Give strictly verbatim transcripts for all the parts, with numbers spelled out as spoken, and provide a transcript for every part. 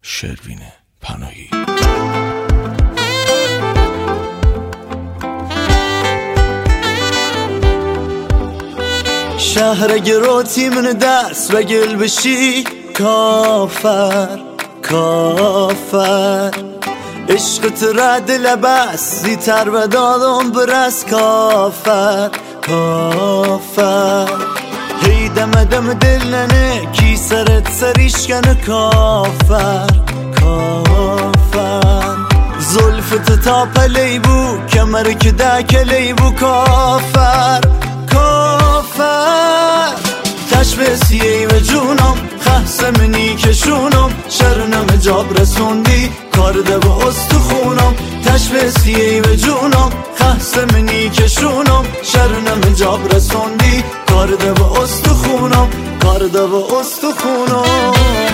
شروین پناهی. شهر گروتی من دست و گل بشی کافر کافر عشقت رد لبس زیتر و دادم برس کافر کافر هی دم دم دل ننه کی سرت سریش کنه کافر کافر زلفت تا پلی بو کمر که دکلی بو کافر کافر تشبسیهی و جونم خسمنی کشونم شرنم جاب رسوندی کارده با استخونم تشبسیهی و جونم خسمنی کشونم شرنم جاب رسوندی کارده با استخونم کارده با استخونم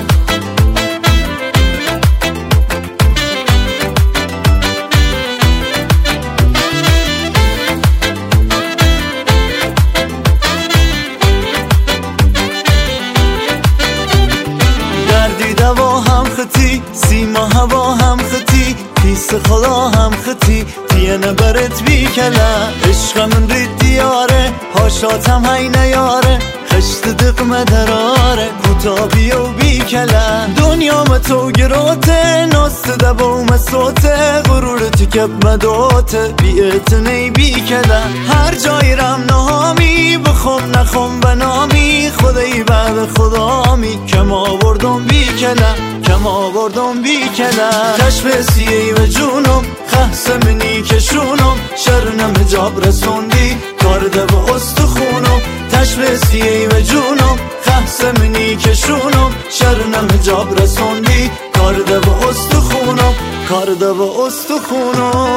دوا هم خطی سیما هوا هم خطی پیس خدا هم خطی تینه برت بی کلا عشق من رید دیاره هاشاتم هی نیاره خشت دقمه دراره کتابی و بی کلا دنیا متو گروته ناست دبا مسوته غرورت کب مدوته بیعت نی بی کلا هر جای رم نهامی بخم نخم بنامی خدایی بعد خدامی کم آوردم بی کلا کم آوردم بی کلا تشبسیهی و جونم خسمنی کشونم شرنم جاب رسوندی کارده با استخونم تشبسیهی و جونم خسمنی کشونم شرنم جاب رسوندی کارده با استخونم کارده با استخونم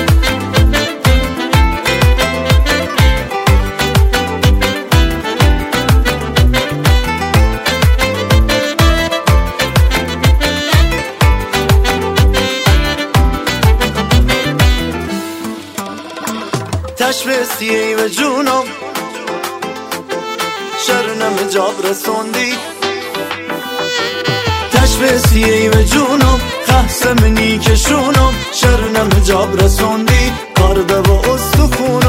تشبسیهی و جونم شرنم جاب رسوندی تشبسیهی و جونم خسمنی کشونم شرنم جاب رسوندی کارده با استخون